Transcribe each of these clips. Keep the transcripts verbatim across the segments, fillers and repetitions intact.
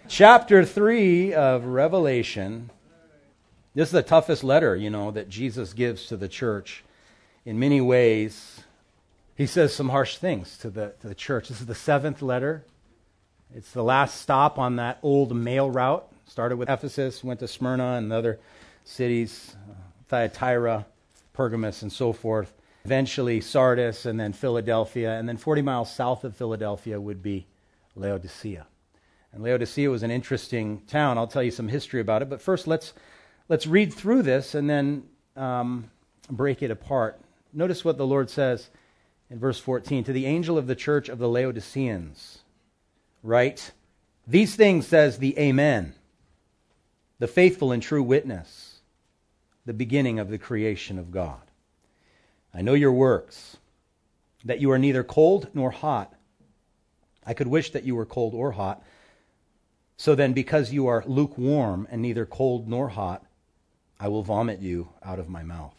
Chapter three of Revelation. This is the toughest letter, you know, that Jesus gives to the church. In many ways, he says some harsh things to the, to the church. This is the seventh letter. It's the last stop on that old mail route. Started with Ephesus, went to Smyrna and the other cities, uh, Thyatira, Pergamos, and so forth. Eventually Sardis, and then Philadelphia. And then forty miles south of Philadelphia would be Laodicea. And Laodicea was an interesting town. I'll tell you some history about it. But first, let's let's read through this and then um, break it apart. Notice what the Lord says in verse fourteen. To the angel of the church of the Laodiceans, write, these things says the Amen, the faithful and true witness, the beginning of the creation of God. I know your works, that you are neither cold nor hot. I could wish that you were cold or hot. So then, because you are lukewarm and neither cold nor hot, I will vomit you out of my mouth.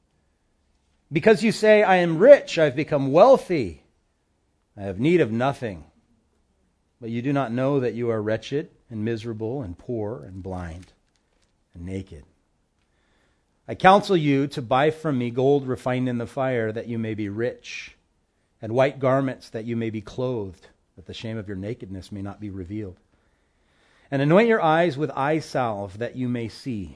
Because you say, I am rich, I have become wealthy, I have need of nothing. But you do not know that you are wretched and miserable and poor and blind and naked. I counsel you to buy from me gold refined in the fire, that you may be rich, and white garments, that you may be clothed, that the shame of your nakedness may not be revealed. And anoint your eyes with eye salve, that you may see.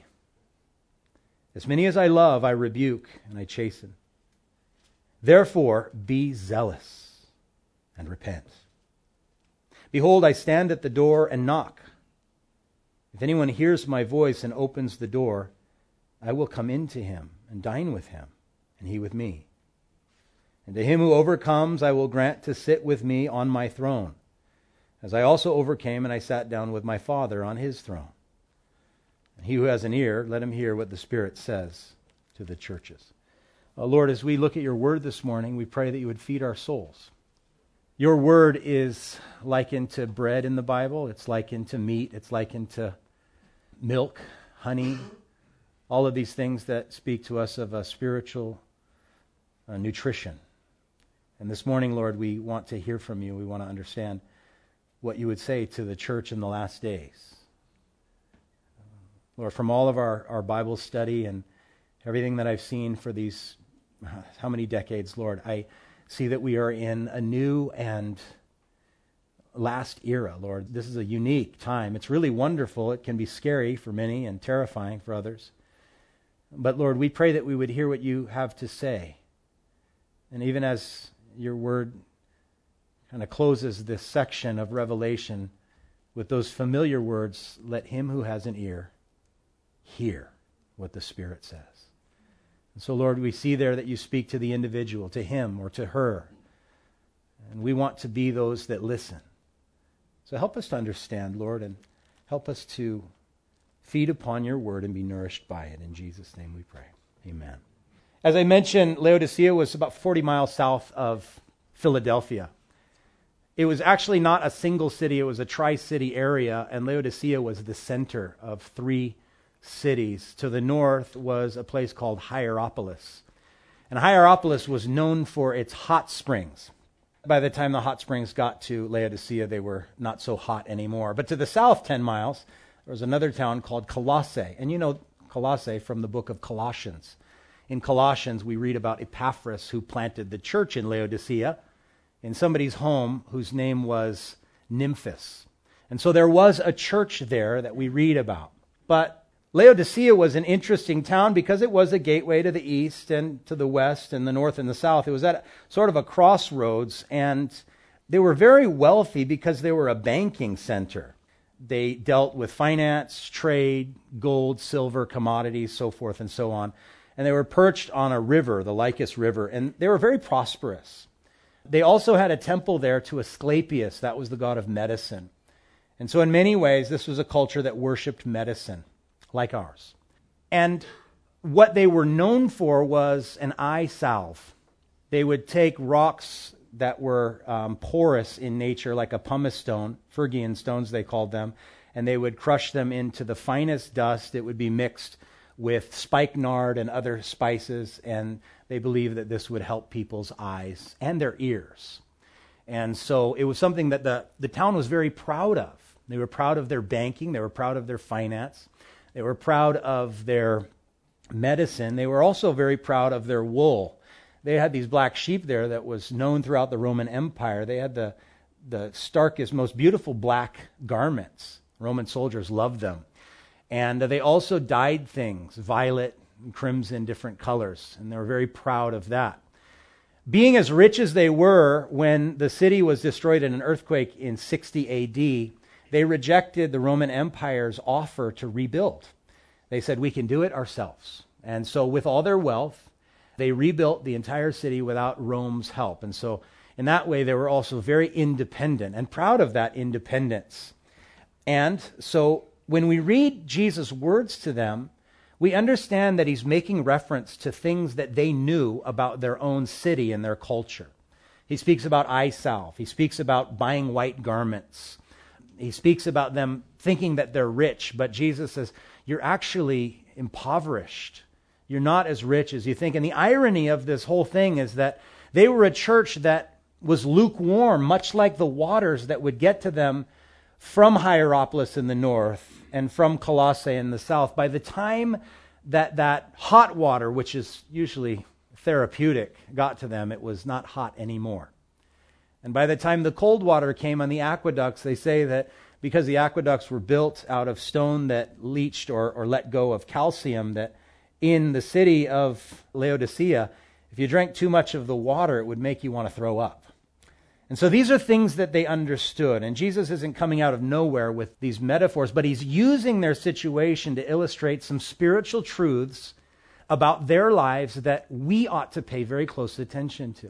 As many as I love, I rebuke and I chasten. Therefore, be zealous and repent. Behold, I stand at the door and knock. If anyone hears my voice and opens the door, I will come into him and dine with him, and he with me. And to him who overcomes, I will grant to sit with me on my throne, as I also overcame and I sat down with my Father on his throne. And he who has an ear, let him hear what the Spirit says to the churches. Uh, Lord, as we look at your word this morning, we pray that you would feed our souls. Your word is likened to bread in the Bible. It's likened to meat. It's likened to milk, honey, all of these things that speak to us of a spiritual uh, nutrition. And this morning, Lord, we want to hear from you. We want to understand what you would say to the church in the last days. Lord, from all of our, our Bible study and everything that I've seen for these, how many decades, Lord, I see that we are in a new and last era, Lord. This is a unique time. It's really wonderful. It can be scary for many and terrifying for others. But Lord, we pray that we would hear what you have to say. And even as your word kind of closes this section of Revelation with those familiar words, let him who has an ear hear what the Spirit says. And so, Lord, we see there that you speak to the individual, to him or to her. And we want to be those that listen. So help us to understand, Lord, and help us to feed upon your word and be nourished by it. In Jesus' name we pray. Amen. As I mentioned, Laodicea was about forty miles south of Philadelphia. It was actually not a single city. It was a tri-city area, and Laodicea was the center of three cities. To the north was a place called Hierapolis. And Hierapolis was known for its hot springs. By the time the hot springs got to Laodicea, they were not so hot anymore. But to the south, ten miles, there was another town called Colossae. And you know Colossae from the book of Colossians. In Colossians, we read about Epaphras, who planted the church in Laodicea, in somebody's home whose name was Nymphas. And so there was a church there that we read about. But Laodicea was an interesting town because it was a gateway to the east and to the west and the north and the south. It was at sort of a crossroads, and they were very wealthy because they were a banking center. They dealt with finance, trade, gold, silver, commodities, so forth and so on. And they were perched on a river, the Lycus River, and they were very prosperous. They also had a temple there to Asclepius, that was the god of medicine. And so in many ways, this was a culture that worshipped medicine, like ours. And what they were known for was an eye salve. They would take rocks that were um, porous in nature, like a pumice stone, Phrygian stones they called them, and they would crush them into the finest dust. It would be mixed with spikenard and other spices, and they believed that this would help people's eyes and their ears. And so it was something that the, the town was very proud of. They were proud of their banking. They were proud of their finance. They were proud of their medicine. They were also very proud of their wool. They had these black sheep there that was known throughout the Roman Empire. They had the, the starkest, most beautiful black garments. Roman soldiers loved them. And they also dyed things, violet and crimson, different colors. And they were very proud of that. Being as rich as they were, when the city was destroyed in an earthquake in sixty A D, they rejected the Roman Empire's offer to rebuild. They said, we can do it ourselves. And so with all their wealth, they rebuilt the entire city without Rome's help. And so in that way, they were also very independent and proud of that independence. And so when we read Jesus' words to them, we understand that he's making reference to things that they knew about their own city and their culture. He speaks about eye salve. He speaks about buying white garments. He speaks about them thinking that they're rich, but Jesus says, you're actually impoverished. You're not as rich as you think. And the irony of this whole thing is that they were a church that was lukewarm, much like the waters that would get to them from Hierapolis in the north and from Colossae in the south. By the time that that hot water, which is usually therapeutic, got to them, it was not hot anymore. And by the time the cold water came on the aqueducts, they say that because the aqueducts were built out of stone that leached or, or let go of calcium, that in the city of Laodicea, if you drank too much of the water, it would make you want to throw up. And so these are things that they understood. And Jesus isn't coming out of nowhere with these metaphors, but he's using their situation to illustrate some spiritual truths about their lives that we ought to pay very close attention to.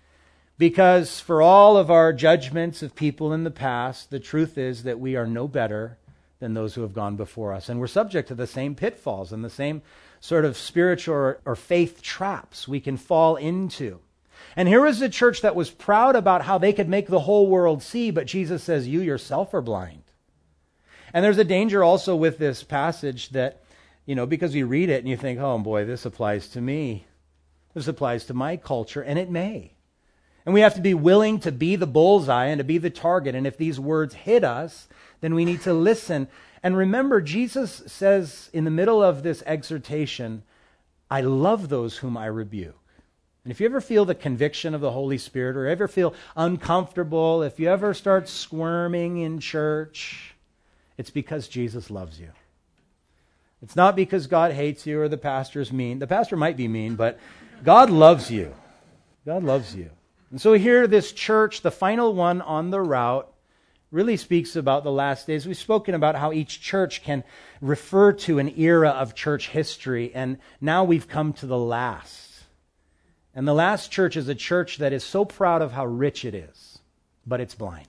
Because for all of our judgments of people in the past, the truth is that we are no better than those who have gone before us. And we're subject to the same pitfalls and the same sort of spiritual or, or faith traps we can fall into. And here was a church that was proud about how they could make the whole world see, but Jesus says, you yourself are blind. And there's a danger also with this passage that, you know, because you read it and you think, oh boy, this applies to me. This applies to my culture, and it may. And we have to be willing to be the bullseye and to be the target. And if these words hit us, then we need to listen. And remember, Jesus says in the middle of this exhortation, I love those whom I rebuke. And if you ever feel the conviction of the Holy Spirit, or ever feel uncomfortable, if you ever start squirming in church, it's because Jesus loves you. It's not because God hates you or the pastor's mean. The pastor might be mean, but God loves you. God loves you. And so here, this church, the final one on the route, really speaks about the last days. We've spoken about how each church can refer to an era of church history, and now we've come to the last. And the last church is a church that is so proud of how rich it is, but it's blind.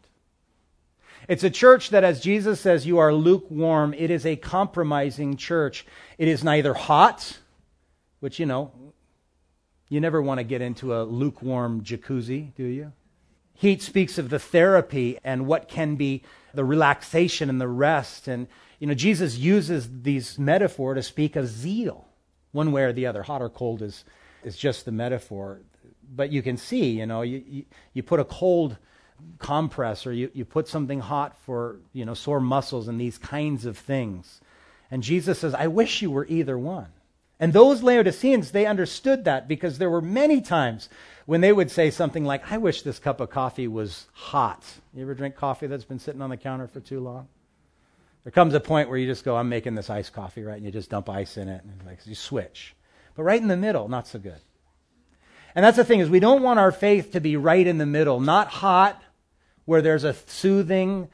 It's a church that, as Jesus says, you are lukewarm. It is a compromising church. It is neither hot, which, you know, you never want to get into a lukewarm jacuzzi, do you? Heat speaks of the therapy and what can be the relaxation and the rest. And, you know, Jesus uses these metaphor to speak of zeal, one way or the other. Hot or cold is, is just the metaphor. But you can see, you know, you, you, you put a cold compress or you, you put something hot for, you know, sore muscles and these kinds of things. And Jesus says, I wish you were either one. And those Laodiceans, they understood that, because there were many times when they would say something like, I wish this cup of coffee was hot. You ever drink coffee that's been sitting on the counter for too long? There comes a point where you just go, I'm making this iced coffee, right? And you just dump ice in it, and like you switch. But right in the middle, not so good. And that's the thing, is we don't want our faith to be right in the middle, not hot, where there's a soothing,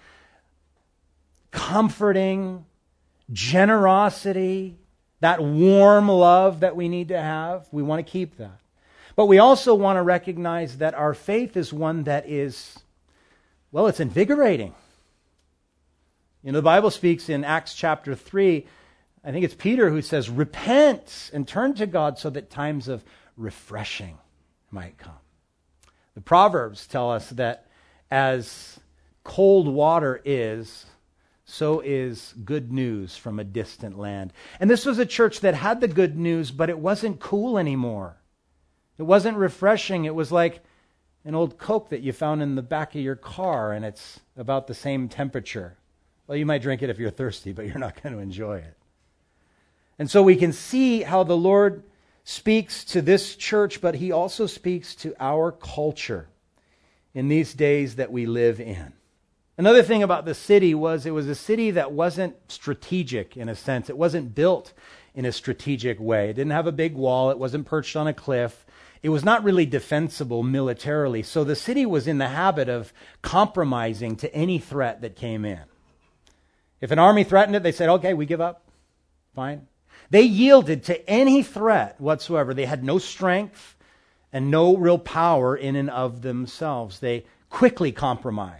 comforting, generosity, that warm love that we need to have. We want to keep that. But we also want to recognize that our faith is one that is, well, it's invigorating. You know, the Bible speaks in Acts chapter three, I think it's Peter who says, repent and turn to God so that times of refreshing might come. The Proverbs tell us that as cold water is, so is good news from a distant land. And this was a church that had the good news, but it wasn't cool anymore. It wasn't refreshing. It was like an old Coke that you found in the back of your car, and it's about the same temperature. It Well, you might drink it if you're thirsty, but you're not going to enjoy it. And so we can see how the Lord speaks to this church, but he also speaks to our culture in these days that we live in. Another thing about the city was it was a city that wasn't strategic in a sense. It wasn't built in a strategic way. It didn't have a big wall. It wasn't perched on a cliff. It was not really defensible militarily. So the city was in the habit of compromising to any threat that came in. If an army threatened it, they said, okay, we give up. Fine. They yielded to any threat whatsoever. They had no strength and no real power in and of themselves. They quickly compromised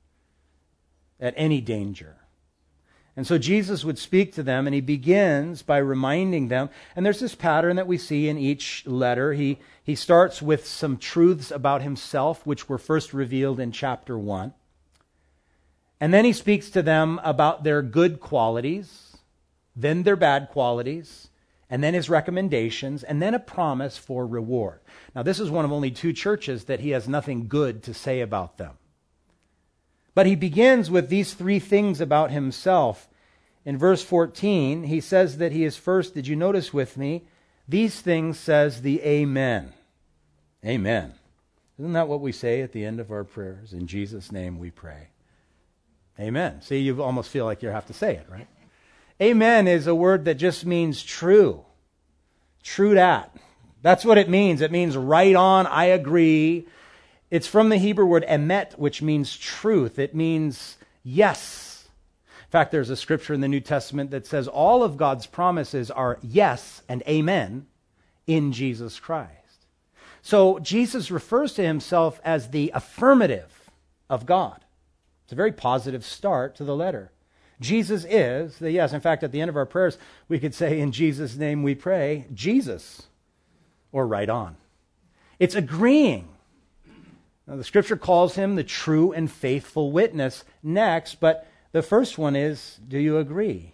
at any danger. And so Jesus would speak to them, and he begins by reminding them, and there's this pattern that we see in each letter. He, he starts with some truths about himself, which were first revealed in chapter one. And then he speaks to them about their good qualities, then their bad qualities, and then his recommendations, and then a promise for reward. Now, this is one of only two churches that he has nothing good to say about them. But he begins with these three things about himself. In verse fourteen, he says that he is first, did you notice with me? These things says the Amen. Amen. Isn't that what we say at the end of our prayers? In Jesus' name we pray. Amen. See, you almost feel like you have to say it, right? Amen is a word that just means true. True dat. That's what it means. It means right on, I agree. It's from the Hebrew word emet, which means truth. It means yes. In fact, there's a scripture in the New Testament that says all of God's promises are yes and amen in Jesus Christ. So Jesus refers to himself as the affirmative of God. It's a very positive start to the letter. Jesus is the yes. In fact, at the end of our prayers, we could say, in Jesus' name we pray, Jesus, or right on. It's agreeing. Now, the scripture calls him the true and faithful witness next, but the first one is, do you agree?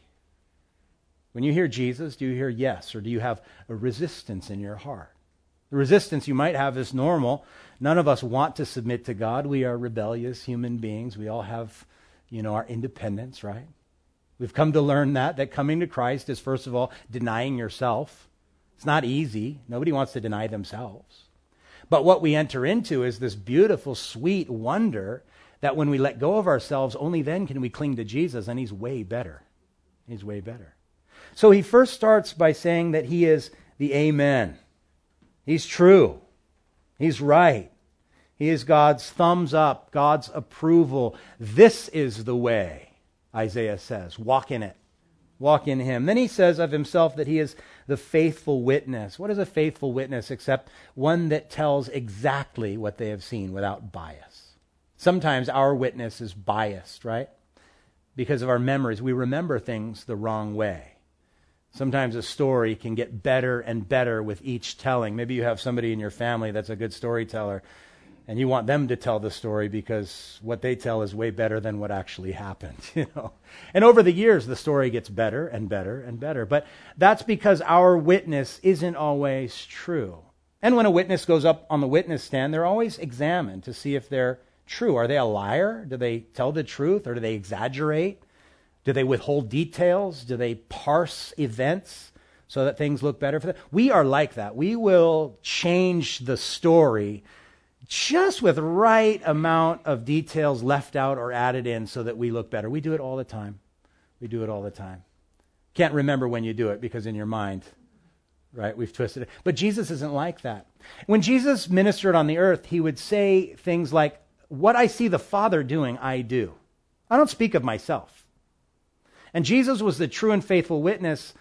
When you hear Jesus, do you hear yes, or do you have a resistance in your heart? The resistance you might have is normal. None of us want to submit to God. We are rebellious human beings. We all have, you know, our independence, right? We've come to learn that, that coming to Christ is, first of all, denying yourself. It's not easy. Nobody wants to deny themselves. But what we enter into is this beautiful, sweet wonder that when we let go of ourselves, only then can we cling to Jesus, and he's way better. He's way better. So he first starts by saying that he is the Amen. He's true. He's right. He is God's thumbs up, God's approval. This is the way, Isaiah says. Walk in it. Walk in him. Then he says of himself that he is the faithful witness. What is a faithful witness except one that tells exactly what they have seen without bias? Sometimes our witness is biased, right? Because of our memories. We remember things the wrong way. Sometimes a story can get better and better with each telling. Maybe you have somebody in your family that's a good storyteller, and you want them to tell the story because what they tell is way better than what actually happened, you know. And over the years, the story gets better and better and better. But that's because our witness isn't always true. And when a witness goes up on the witness stand, they're always examined to see if they're true. Are they a liar? Do they tell the truth, or do they exaggerate? Do they withhold details? Do they parse events so that things look better for them? We are like that. We will change the story just with right amount of details left out or added in so that we look better. We do it all the time. We do it all the time. Can't remember when you do it because in your mind, right, we've twisted it. But Jesus isn't like that. When Jesus ministered on the earth, he would say things like, what I see the Father doing, I do. I don't speak of myself. And Jesus was the true and faithful witness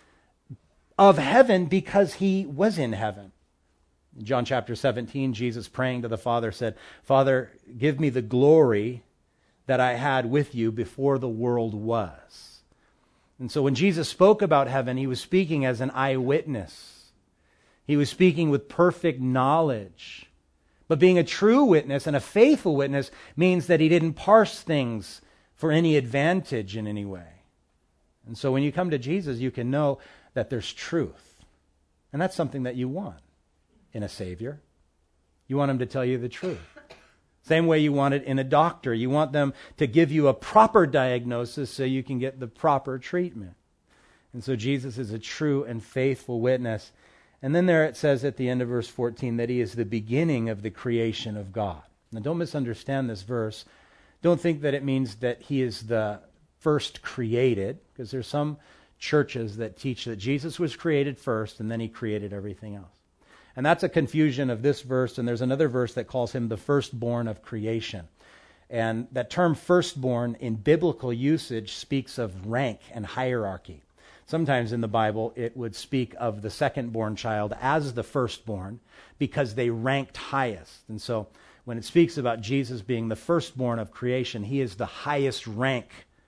of heaven because he was in heaven. In John chapter seventeen, Jesus praying to the Father said, Father, give me the glory that I had with you before the world was. And so when Jesus spoke about heaven, he was speaking as an eyewitness. He was speaking with perfect knowledge. But being a true witness and a faithful witness means that he didn't parse things for any advantage in any way. And so when you come to Jesus, you can know that there's truth. And that's something that you want in a Savior. You want him to tell you the truth. Same way you want it in a doctor. You want them to give you a proper diagnosis so you can get the proper treatment. And so Jesus is a true and faithful witness. And then there it says at the end of verse fourteen that he is the beginning of the creation of God. Now don't misunderstand this verse. Don't think that it means that he is the first created, because there's some churches that teach that Jesus was created first and then he created everything else. And that's a confusion of this verse, and there's another verse that calls him the firstborn of creation. And that term firstborn in biblical usage speaks of rank and hierarchy. Sometimes in the Bible it would speak of the second-born child as the firstborn because they ranked highest. And so when it speaks about Jesus being the firstborn of creation, he is the highest rank.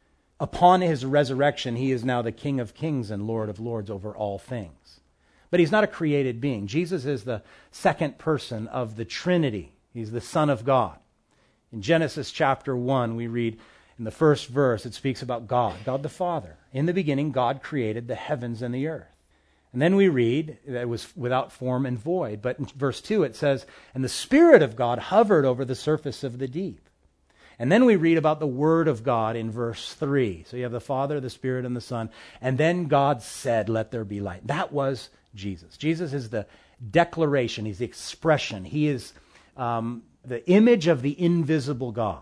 Upon his resurrection, he is now the King of kings and Lord of lords over all things. But he's not a created being. Jesus is the second person of the Trinity. He's the Son of God. In Genesis chapter one, we read in the first verse, it speaks about God, God the Father. In the beginning, God created the heavens and the earth. And then we read that it was without form and void. But in verse two, it says, and the Spirit of God hovered over the surface of the deep. And then we read about the Word of God in verse three. So you have the Father, the Spirit, and the Son. And then God said, let there be light. That was Jesus. Jesus is the declaration. He's the expression. He is um, the image of the invisible God.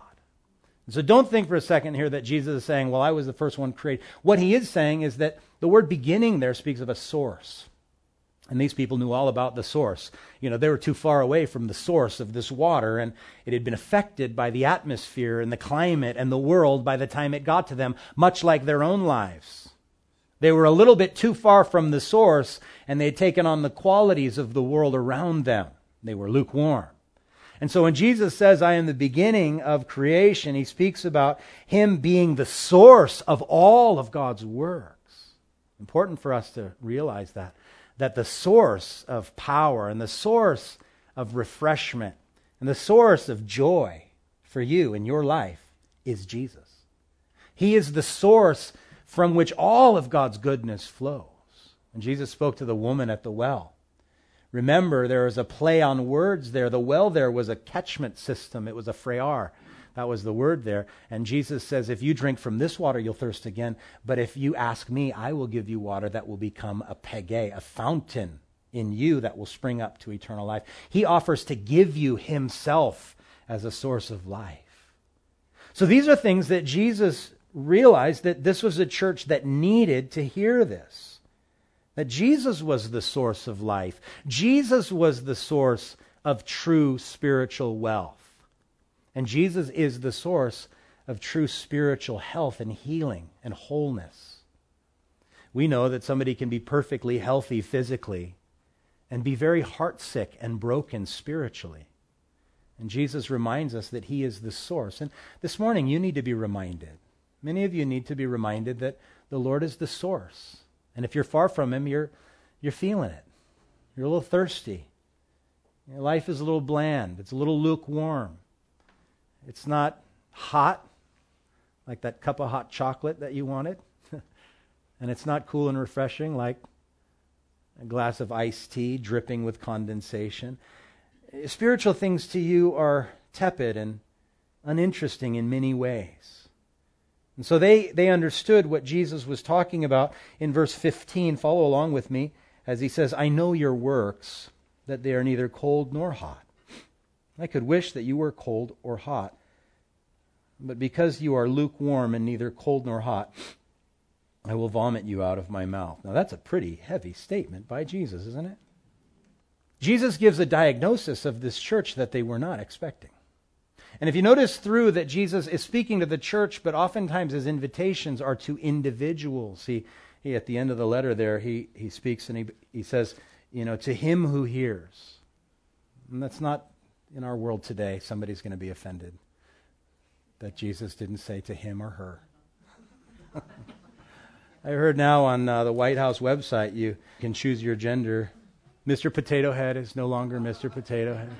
So don't think for a second here that Jesus is saying, well, I was the first one created. What he is saying is that the word beginning there speaks of a source. And these people knew all about the source. You know, they were too far away from the source of this water, and it had been affected by the atmosphere and the climate and the world by the time it got to them, much like their own lives. They were a little bit too far from the source, and they had taken on the qualities of the world around them. They were lukewarm. And so when Jesus says, I am the beginning of creation, he speaks about him being the source of all of God's works. Important for us to realize that. That the source of power and the source of refreshment and the source of joy for you in your life is Jesus. He is the source from which all of God's goodness flows. And Jesus spoke to the woman at the well. Remember, there is a play on words there. The well there was a catchment system. It was a phrear. That was the word there. And Jesus says, if you drink from this water, you'll thirst again. But if you ask me, I will give you water that will become a pege, a fountain in you that will spring up to eternal life. He offers to give you himself as a source of life. So these are things that Jesus realized that this was a church that needed to hear this. That Jesus was the source of life. Jesus was the source of true spiritual wealth. And Jesus is the source of true spiritual health and healing and wholeness. We know that somebody can be perfectly healthy physically and be very heartsick and broken spiritually. And Jesus reminds us that he is the source. And this morning you need to be reminded. Many of you need to be reminded that the Lord is the source. And if you're far from him, you're, you're feeling it. You're a little thirsty. Your life is a little bland. It's a little lukewarm. It's not hot, like that cup of hot chocolate that you wanted. And it's not cool and refreshing, like a glass of iced tea dripping with condensation. Spiritual things to you are tepid and uninteresting in many ways. And so they, they understood what Jesus was talking about in verse fifteen. Follow along with me as he says, I know your works, that they are neither cold nor hot. I could wish that you were cold or hot. But because you are lukewarm and neither cold nor hot, I will vomit you out of my mouth. Now that's a pretty heavy statement by Jesus, isn't it? Jesus gives a diagnosis of this church that they were not expecting. And if you notice through that Jesus is speaking to the church, but oftentimes his invitations are to individuals. He, he at the end of the letter there, he, he speaks and he, he says, you know, to him who hears. And that's not in our world today. Somebody's going to be offended that Jesus didn't say to him or her. I heard now on uh, the White House website you can choose your gender. Mister Potato Head is no longer Mister Potato Head.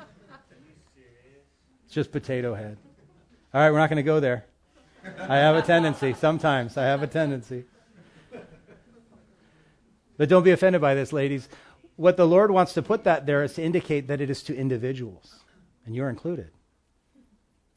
It's just Potato Head. All right, we're not going to go there. I have a tendency. Sometimes I have a tendency. But don't be offended by this, ladies. What the Lord wants to put that there is to indicate that it is to individuals. And you're included.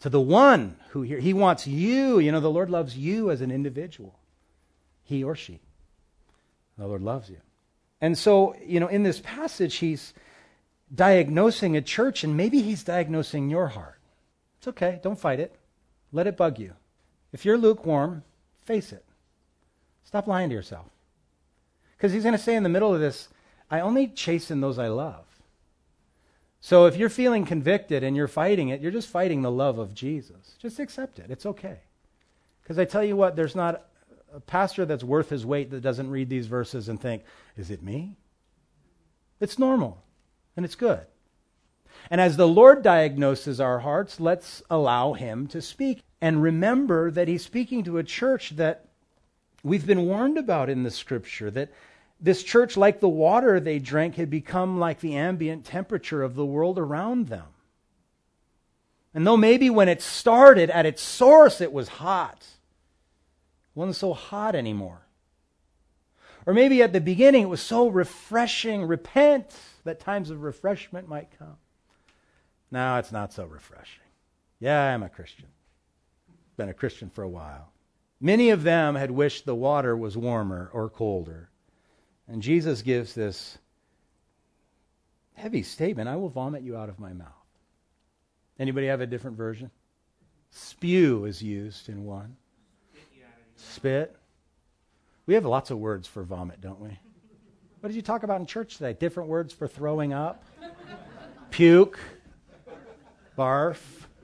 To the one who here, he wants you. You know, the Lord loves you as an individual. He or she. The Lord loves you. And so, you know, in this passage, he's diagnosing a church, and maybe he's diagnosing your heart. It's okay. Don't fight it. Let it bug you. If you're lukewarm, face it. Stop lying to yourself. Because he's going to say in the middle of this, I only chasten those I love. So if you're feeling convicted and you're fighting it, you're just fighting the love of Jesus. Just accept it. It's okay. Because I tell you what, there's not a pastor that's worth his weight that doesn't read these verses and think, is it me? It's normal. And it's good. And as the Lord diagnoses our hearts, let's allow him to speak. And remember that he's speaking to a church that we've been warned about in the scripture, that this church, like the water they drank, had become like the ambient temperature of the world around them. And though maybe when it started at its source it was hot, it wasn't so hot anymore. Or maybe at the beginning it was so refreshing, repent, that times of refreshment might come. Now it's not so refreshing. Yeah, I'm a Christian. Been a Christian for a while. Many of them had wished the water was warmer or colder. And Jesus gives this heavy statement, I will vomit you out of my mouth. Anybody have a different version? Spew is used in one. Spit. We have lots of words for vomit, don't we? What did you talk about in church today? Different words for throwing up? Puke. Barf.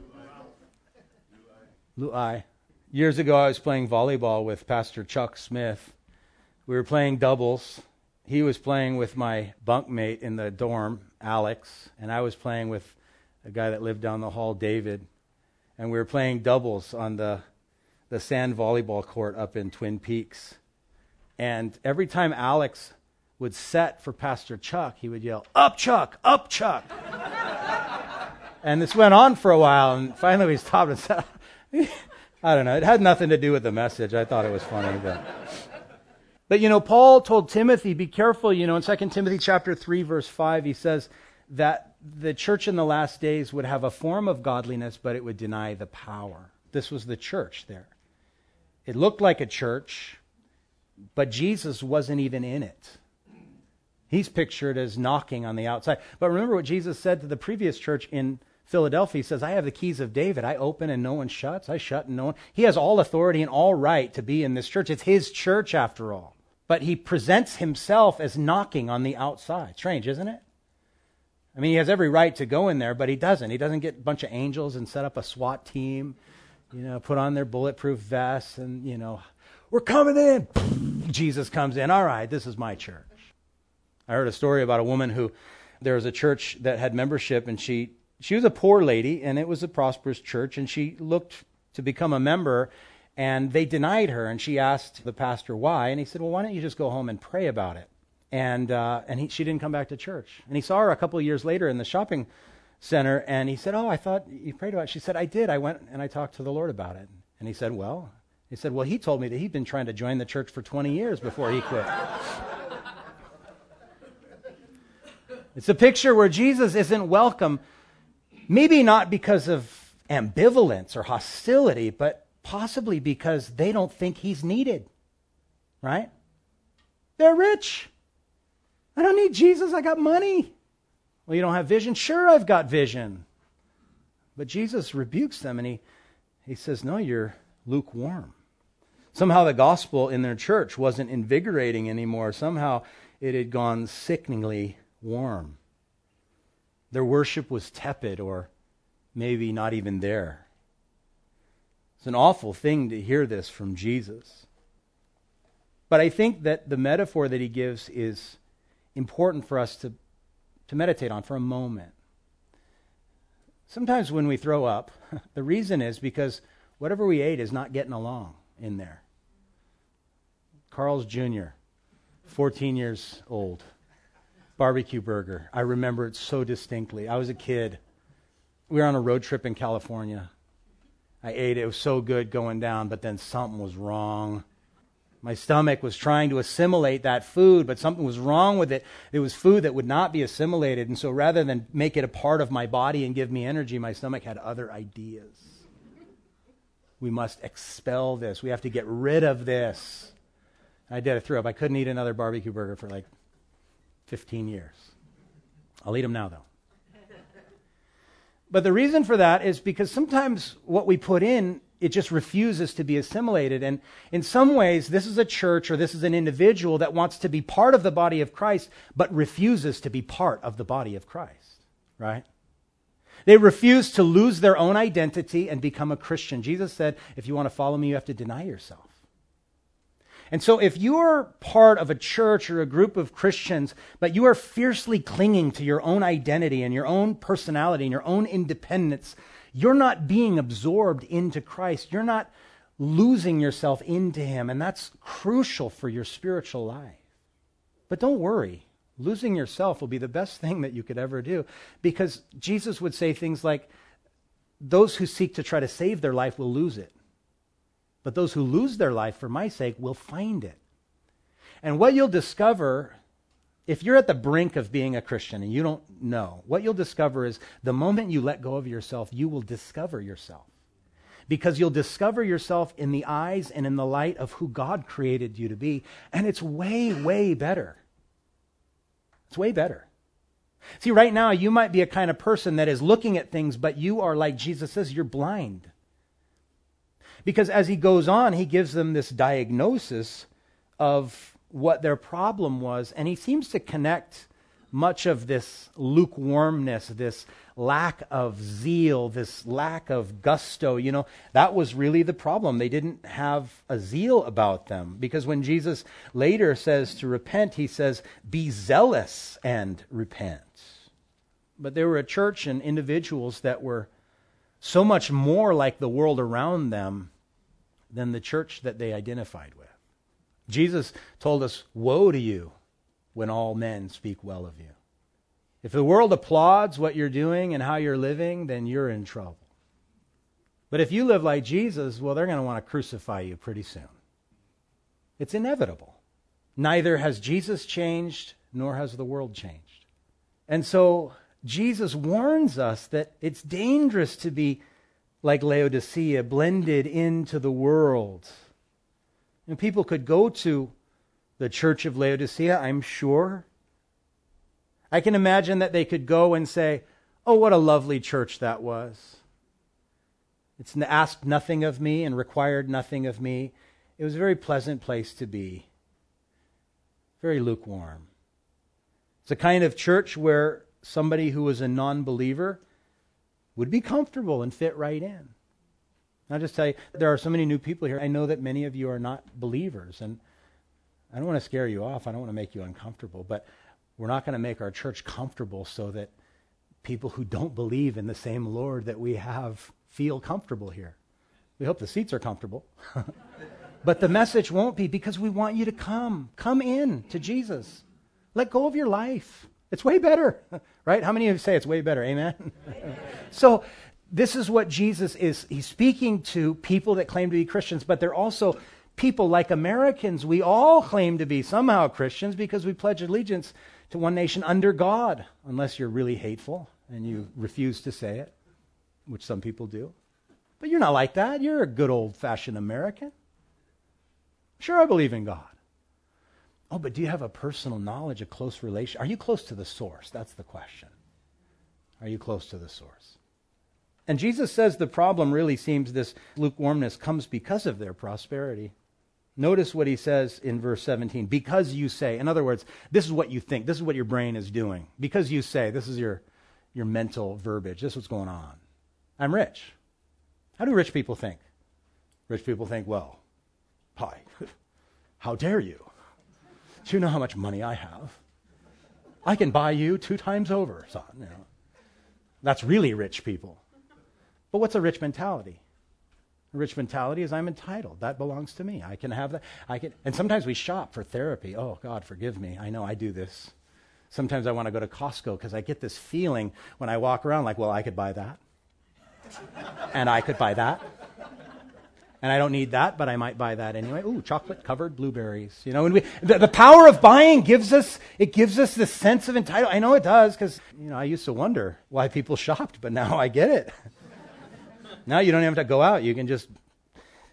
Luai. Years ago, I was playing volleyball with Pastor Chuck Smith. We were playing doubles. He was playing with my bunkmate in the dorm, Alex, and I was playing with a guy that lived down the hall, David. And we were playing doubles on the, the sand volleyball court up in Twin Peaks. And every time Alex would set for Pastor Chuck, he would yell, "Up, Chuck! Up, Chuck!" And this went on for a while, and finally we stopped and said, I don't know, it had nothing to do with the message. I thought it was funny, but... But, you know, Paul told Timothy, be careful, you know, in Second Timothy chapter three, verse five, he says that the church in the last days would have a form of godliness, but it would deny the power. This was the church there. It looked like a church, but Jesus wasn't even in it. He's pictured as knocking on the outside. But remember what Jesus said to the previous church in Philadelphia. He says, I have the keys of David. I open and no one shuts. I shut and no one... He has all authority and all right to be in this church. It's his church after all. But he presents himself as knocking on the outside. Strange, isn't it? I mean, he has every right to go in there, but he doesn't. He doesn't get a bunch of angels and set up a SWAT team, you know, put on their bulletproof vests and, you know, we're coming in. Jesus comes in. All right, this is my church. I heard a story about a woman who, there was a church that had membership, and she, she was a poor lady, and it was a prosperous church, and she looked to become a member, and they denied her, and she asked the pastor why, and he said, well, why don't you just go home and pray about it? And uh, and he, she didn't come back to church. And he saw her a couple of years later in the shopping center, and he said, oh, I thought you prayed about it. She said, I did. I went and I talked to the Lord about it. And he said, well, he said, well, he told me that he'd been trying to join the church for twenty years before he quit. It's a picture where Jesus isn't welcome, maybe not because of ambivalence or hostility, but possibly because they don't think he's needed, right? They're rich. I don't need Jesus. I got money. Well, you don't have vision? Sure, I've got vision. But Jesus rebukes them, and he, he says, no, you're lukewarm. Somehow the gospel in their church wasn't invigorating anymore. Somehow it had gone sickeningly warm. Their worship was tepid, or maybe not even there. It's an awful thing to hear this from Jesus. But I think that the metaphor that he gives is important for us to, to meditate on for a moment. Sometimes when we throw up, the reason is because whatever we ate is not getting along in there. Carl's Junior, fourteen years old, barbecue burger. I remember it so distinctly. I was a kid. We were on a road trip in California. I ate it. It was so good going down, but then something was wrong. My stomach was trying to assimilate that food, but something was wrong with it. It was food that would not be assimilated. And so rather than make it a part of my body and give me energy, my stomach had other ideas. We must expel this. We have to get rid of this. I did. I threw up. I couldn't eat another barbecue burger for like fifteen years. I'll eat them now, though. But the reason for that is because sometimes what we put in, it just refuses to be assimilated. And in some ways, this is a church or this is an individual that wants to be part of the body of Christ, but refuses to be part of the body of Christ, right? They refuse to lose their own identity and become a Christian. Jesus said, if you want to follow me, you have to deny yourself. And so if you're part of a church or a group of Christians, but you are fiercely clinging to your own identity and your own personality and your own independence, you're not being absorbed into Christ. You're not losing yourself into him, and that's crucial for your spiritual life. But don't worry. Losing yourself will be the best thing that you could ever do, because Jesus would say things like, those who seek to try to save their life will lose it. But those who lose their life for my sake will find it. And what you'll discover, if you're at the brink of being a Christian and you don't know, what you'll discover is the moment you let go of yourself, you will discover yourself. Because you'll discover yourself in the eyes and in the light of who God created you to be. And it's way, way better. It's way better. See, right now, you might be a kind of person that is looking at things, but you are, like Jesus says, you're blind. Because as he goes on, he gives them this diagnosis of what their problem was, and he seems to connect much of this lukewarmness, this lack of zeal, this lack of gusto. You know, that was really the problem. They didn't have a zeal about them. Because when Jesus later says to repent, he says, be zealous and repent. But there were a church and individuals that were so much more like the world around them than the church that they identified with. Jesus told us, woe to you when all men speak well of you. If the world applauds what you're doing and how you're living, then you're in trouble. But if you live like Jesus, well, they're going to want to crucify you pretty soon. It's inevitable. Neither has Jesus changed, nor has the world changed. And so Jesus warns us that it's dangerous to be like Laodicea, blended into the world. And people could go to the church of Laodicea, I'm sure. I can imagine that they could go and say, oh, what a lovely church that was. It's asked nothing of me and required nothing of me. It was a very pleasant place to be. Very lukewarm. It's a kind of church where somebody who was a non-believer would be comfortable and fit right in. I'll just tell you, there are so many new people here. I know that many of you are not believers, and I don't want to scare you off. I don't want to make you uncomfortable, but we're not going to make our church comfortable so that people who don't believe in the same Lord that we have feel comfortable here. We hope the seats are comfortable. But the message won't be, because we want you to come. Come in to Jesus. Let go of your life. It's way better, right? How many of you say it's way better? Amen? So this is what Jesus is. He's speaking to people that claim to be Christians, but they're also people like Americans. We all claim to be somehow Christians because we pledge allegiance to one nation under God, unless you're really hateful and you refuse to say it, which some people do. But you're not like that. You're a good old-fashioned American. Sure, I believe in God. Oh, but do you have a personal knowledge, a close relation? Are you close to the source? That's the question. Are you close to the source? And Jesus says the problem really seems this lukewarmness comes because of their prosperity. Notice what he says in verse seventeen. Because you say. In other words, this is what you think. This is what your brain is doing. Because you say. This is your, your mental verbiage. This is what's going on. I'm rich. How do rich people think? Rich people think, well, hi, how dare you? Do you know how much money I have? I can buy you two times over, son. You know. That's really rich people. But what's a rich mentality? A rich mentality is I'm entitled. That belongs to me. I can have that. I can. And sometimes we shop for therapy. Oh, God, forgive me. I know I do this. Sometimes I want to go to Costco because I get this feeling when I walk around like, well, I could buy that. And I could buy that. And I don't need that, but I might buy that anyway. Ooh, chocolate-covered blueberries. You know, and we, the, the power of buying gives us, it gives us this sense of entitlement. I know it does because, you know, I used to wonder why people shopped, but now I get it. Now you don't have to go out. You can just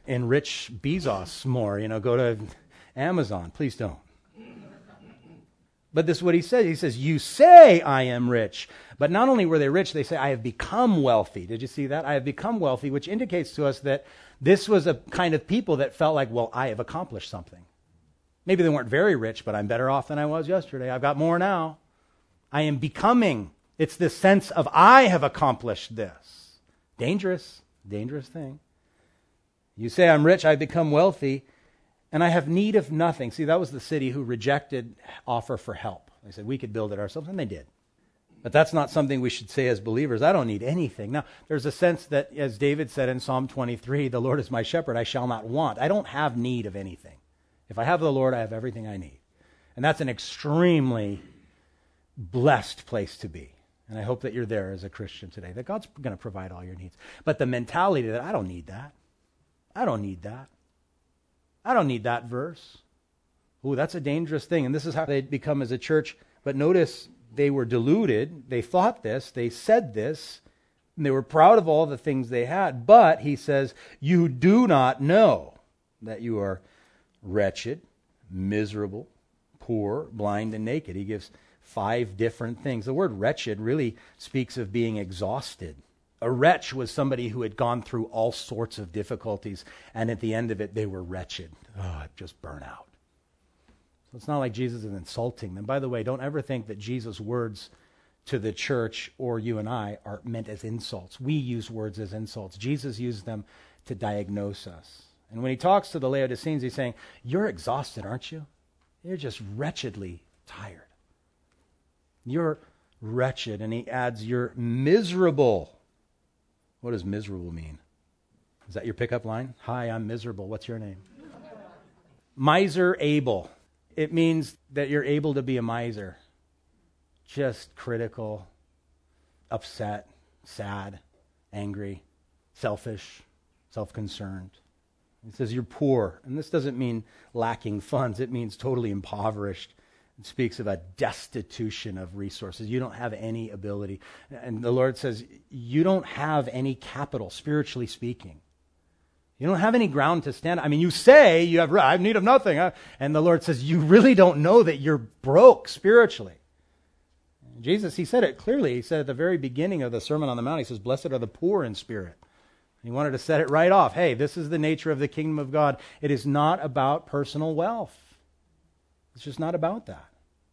enrich Bezos more, you know, go to Amazon. Please don't. But this is what he says. He says, you say I am rich. But not only were they rich, they say, I have become wealthy. Did you see that? I have become wealthy, which indicates to us that this was a kind of people that felt like, well, I have accomplished something. Maybe they weren't very rich, but I'm better off than I was yesterday. I've got more now. I am becoming. It's this sense of I have accomplished this. Dangerous, dangerous thing. You say I'm rich, I've become wealthy, and I have need of nothing. See, that was the city who rejected offer for help. They said, we could build it ourselves, and they did. But that's not something we should say as believers. I don't need anything. Now, there's a sense that, as David said in Psalm twenty-three, the Lord is my shepherd, I shall not want. I don't have need of anything. If I have the Lord, I have everything I need. And that's an extremely blessed place to be. And I hope that you're there as a Christian today, that God's going to provide all your needs. But the mentality that I don't need that. I don't need that. I don't need that verse. Ooh, that's a dangerous thing. And this is how they become as a church. But notice they were deluded. They thought this. They said this. And they were proud of all the things they had. But, he says, you do not know that you are wretched, miserable, poor, blind, and naked. He gives five different things. The word wretched really speaks of being exhausted. A wretch was somebody who had gone through all sorts of difficulties, and at the end of it, they were wretched. Oh, I've just burnt out. So it's not like Jesus is insulting them. By the way, don't ever think that Jesus' words to the church or you and I are meant as insults. We use words as insults. Jesus used them to diagnose us. And when he talks to the Laodiceans, he's saying, you're exhausted, aren't you? You're just wretchedly tired. You're wretched. And he adds, you're miserable. What does miserable mean? Is that your pickup line? Hi, I'm miserable. What's your name? Miser able. It means that you're able to be a miser. Just critical, upset, sad, angry, selfish, self-concerned. It says you're poor. And this doesn't mean lacking funds. It means totally impoverished. It speaks of a destitution of resources. You don't have any ability. And the Lord says, you don't have any capital, spiritually speaking. You don't have any ground to stand. I mean, you say you have, I have need of nothing. Huh? And the Lord says, you really don't know that you're broke spiritually. And Jesus, he said it clearly. He said at the very beginning of the Sermon on the Mount, he says, blessed are the poor in spirit. He wanted to set it right off. Hey, this is the nature of the kingdom of God. It is not about personal wealth. It's just not about that.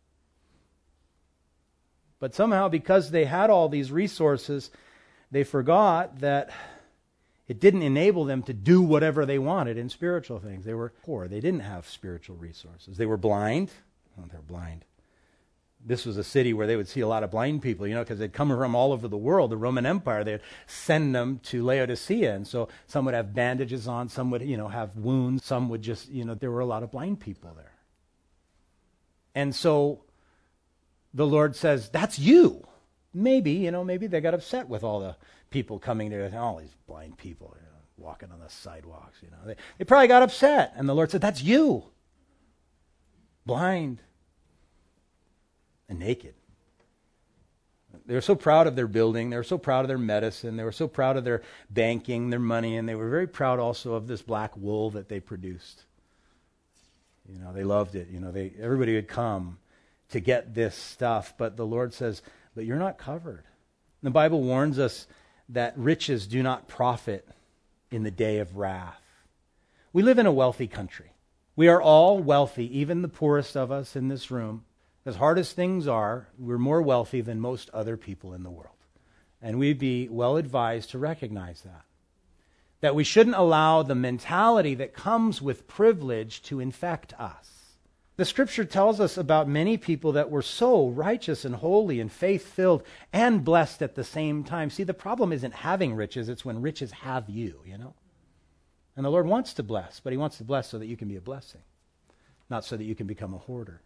But somehow, because they had all these resources, they forgot that it didn't enable them to do whatever they wanted in spiritual things. They were poor. They didn't have spiritual resources. They were blind. Oh, they're blind. This was a city where they would see a lot of blind people, you know, because they'd come from all over the world. The Roman Empire, they'd send them to Laodicea. And so some would have bandages on, some would, you know, have wounds. Some would just, you know, there were a lot of blind people there. And so the Lord says, that's you. Maybe, you know, maybe they got upset with all the people coming there, all these blind people, you know, walking on the sidewalks, you know. They, they probably got upset. And the Lord said, that's you. Blind. And naked. They were so proud of their building. They were so proud of their medicine. They were so proud of their banking, their money, and they were very proud also of this black wool that they produced. You know, they loved it. You know, they everybody would come to get this stuff, but the Lord says, but you're not covered. The Bible warns us that riches do not profit in the day of wrath. We live in a wealthy country. We are all wealthy, even the poorest of us in this room. As hard as things are, we're more wealthy than most other people in the world. And we'd be well advised to recognize that. That we shouldn't allow the mentality that comes with privilege to infect us. The scripture tells us about many people that were so righteous and holy and faith-filled and blessed at the same time. See, the problem isn't having riches, it's when riches have you, you know. And the Lord wants to bless, but he wants to bless so that you can be a blessing, not so that you can become a hoarder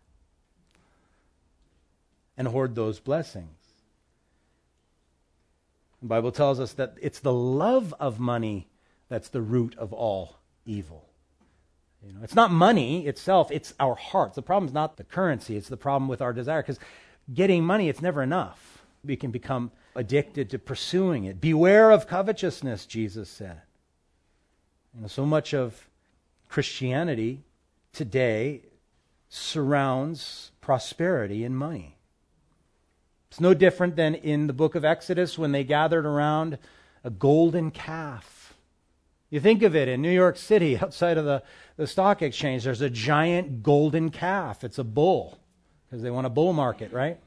and hoard those blessings. The Bible tells us that it's the love of money that's the root of all evil. You know, it's not money itself, it's our hearts. The problem is not the currency, it's the problem with our desire. Because getting money, it's never enough. We can become addicted to pursuing it. Beware of covetousness, Jesus said. You know, so much of Christianity today surrounds prosperity and money. It's no different than in the book of Exodus when they gathered around a golden calf. You think of it in New York City, outside of the, the stock exchange, there's a giant golden calf. It's a bull, because they want a bull market, right?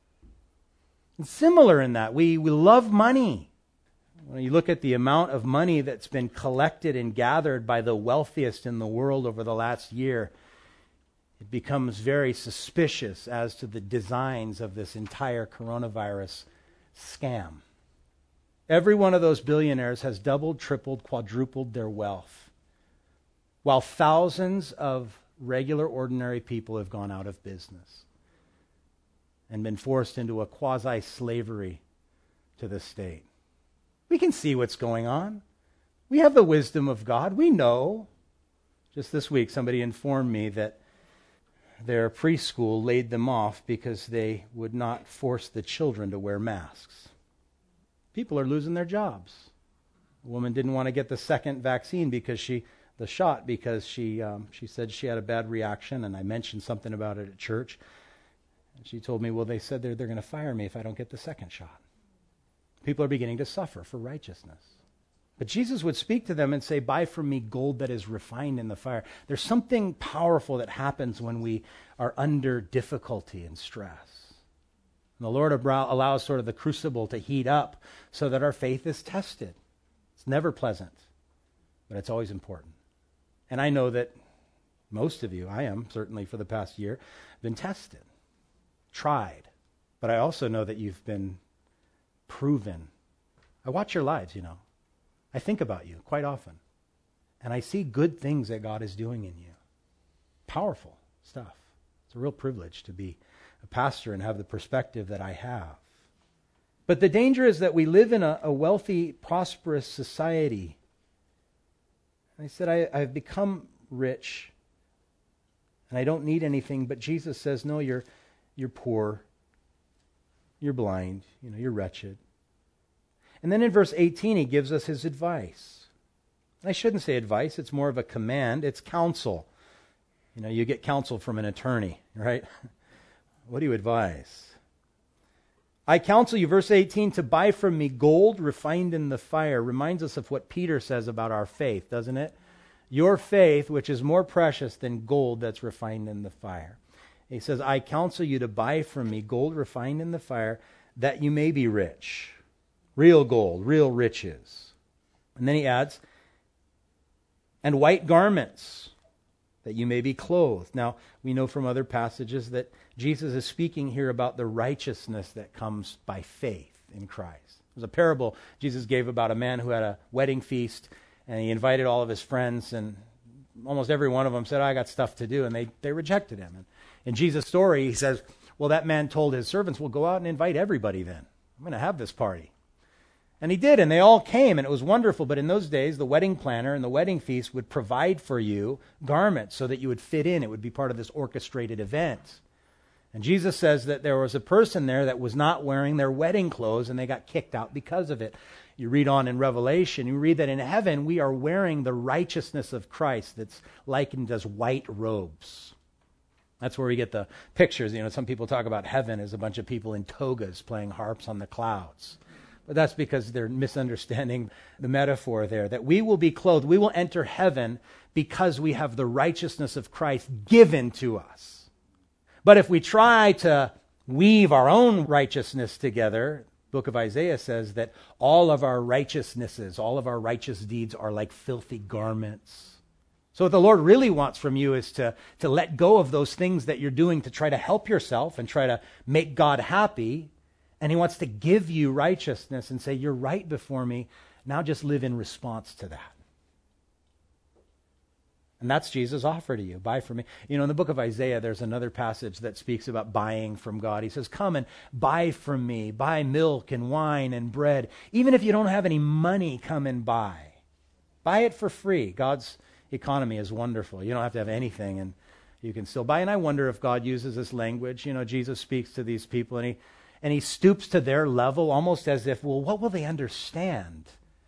It's similar in that. We, we love money. When you look at the amount of money that's been collected and gathered by the wealthiest in the world over the last year, it becomes very suspicious as to the designs of this entire coronavirus scam. Every one of those billionaires has doubled, tripled, quadrupled their wealth, while thousands of regular, ordinary people have gone out of business and been forced into a quasi-slavery to the state. We can see what's going on. We have the wisdom of God. We know. Just this week, somebody informed me that their preschool laid them off because they would not force the children to wear masks. People are losing their jobs. A woman didn't want to get the second vaccine because she, the shot, because she, um, she said she had a bad reaction, and I mentioned something about it at church. And she told me, well, they said they're, they're going to fire me if I don't get the second shot. People are beginning to suffer for righteousness. But Jesus would speak to them and say, buy from me gold that is refined in the fire. There's something powerful that happens when we are under difficulty and stress. And the Lord allows sort of the crucible to heat up so that our faith is tested. It's never pleasant, but it's always important. And I know that most of you, I am certainly for the past year, been tested, tried. But I also know that you've been proven. I watch your lives, you know. I think about you quite often. And I see good things that God is doing in you. Powerful stuff. It's a real privilege to be a pastor and have the perspective that I have. But the danger is that we live in a, a wealthy, prosperous society. And I said, I, I've become rich and I don't need anything. But Jesus says, no, you're you're poor. You're blind. You know, you're wretched. And then in verse eighteen, he gives us his advice. I shouldn't say advice. It's more of a command. It's counsel. You know, you get counsel from an attorney, right? What do you advise? I counsel you, verse eighteen, to buy from me gold refined in the fire. Reminds us of what Peter says about our faith, doesn't it? Your faith, which is more precious than gold that's refined in the fire. He says, I counsel you to buy from me gold refined in the fire, that you may be rich. Real gold, real riches. And then he adds, and white garments, that you may be clothed. Now, we know from other passages that Jesus is speaking here about the righteousness that comes by faith in Christ. There's a parable Jesus gave about a man who had a wedding feast, and he invited all of his friends, and almost every one of them said, I got stuff to do, and they, they rejected him. And in Jesus' story, he says, well, that man told his servants, well, go out and invite everybody then. I'm going to have this party. And he did, and they all came, and it was wonderful. But in those days, the wedding planner and the wedding feast would provide for you garments so that you would fit in. It would be part of this orchestrated event. And Jesus says that there was a person there that was not wearing their wedding clothes, and they got kicked out because of it. You read on in Revelation, you read that in heaven we are wearing the righteousness of Christ that's likened as white robes. That's where we get the pictures. You know, some people talk about heaven as a bunch of people in togas playing harps on the clouds. But that's because they're misunderstanding the metaphor there, that we will be clothed, we will enter heaven because we have the righteousness of Christ given to us. But if we try to weave our own righteousness together, the book of Isaiah says that all of our righteousnesses, all of our righteous deeds are like filthy garments. So what the Lord really wants from you is to, to let go of those things that you're doing to try to help yourself and try to make God happy. And he wants to give you righteousness and say, you're right before me. Now just live in response to that. And that's Jesus' offer to you. Buy from me. You know, in the book of Isaiah, there's another passage that speaks about buying from God. He says, come and buy from me. Buy milk and wine and bread. Even if you don't have any money, come and buy. Buy it for free. God's economy is wonderful. You don't have to have anything, and you can still buy. And I wonder if God uses this language. You know, Jesus speaks to these people, and he And he stoops to their level almost as if, well, what will they understand?